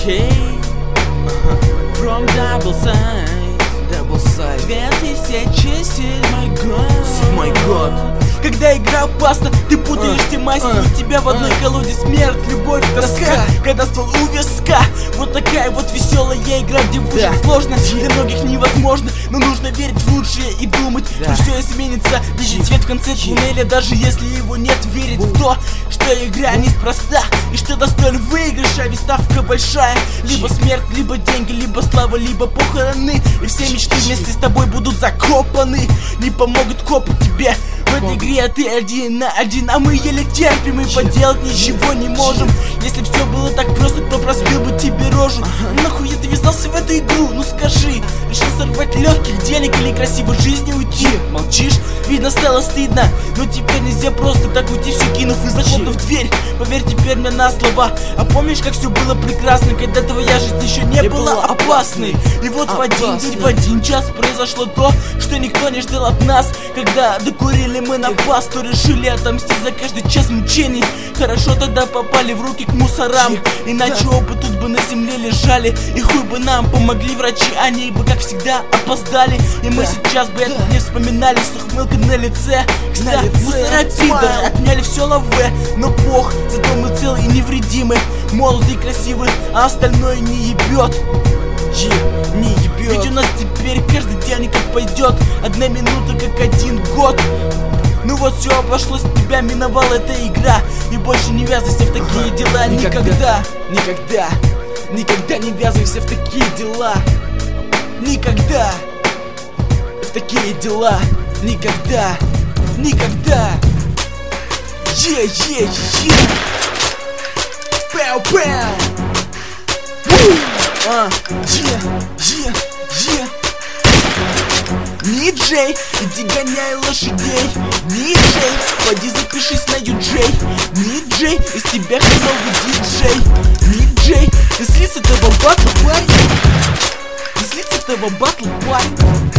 Окей. From double side 2007 год. Когда игра опасна, ты путаешься мастер. У тебя в одной колоде смерть, любовь, тоска. Когда ствол у виска. Вот такая вот веселая игра, где выжить сложно, для многих невозможно. Но нужно верить в лучшее и думать, что все изменится. Видеть свет в конце туннеля, даже если его нет. Верить в то, что игра неспроста и что достоин выигрыша, ведь ставка большая. Либо смерть, либо деньги, либо слава, либо похороны. И все мечты вместе с тобой будут закопаны. Не помогут копы тебе. В этой игре ты один на один, а мы еле терпим и поделать ничего не можем. Если все было так просто, то разбил бы тебе рожу. Нахуй ты ввязался в эту игру, ну скажи. Решил сорвать легких денег или красивой жизни уйти? Молчишь? Видно, стало стыдно. Но теперь нельзя просто так уйти, все кинув и захлопнув дверь. Поверь теперь мне на слова. А помнишь, как все было прекрасно, когда твоя жизнь еще не была опасной? И вот в один день, в один час произошло то, что никто не ждал от нас. Когда докурили мы на бас, то решили отомстить за каждый час мучений. Хорошо тогда попали в руки к мусорам, иначе оба тут бы на земле лежали. И хуй бы нам помогли врачи, они бы как всегда опоздали. И мы сейчас бы это не вспоминали с ухмылкой на лице. Кстати, мусора пидоры отняли все лаве, но бог, зато мы целы и невредимы, молоды и красивы, а остальное не ебет. Не ебет. Ведь у нас теперь каждый день как пойдет, одна минута как один год. Ну вот все обошлось, тебя миновала эта игра. И больше не ввязывайся в такие дела. Никогда не ввязывайся в такие дела. Никогда в такие дела. Никогда. Пэу-пэу. Ниджей, иди гоняй лошадей. Ниджей, пойди запишись на юджей. Ниджей, из тебя хреновый диджей. Ниджей, ты слиз этого батла, парень.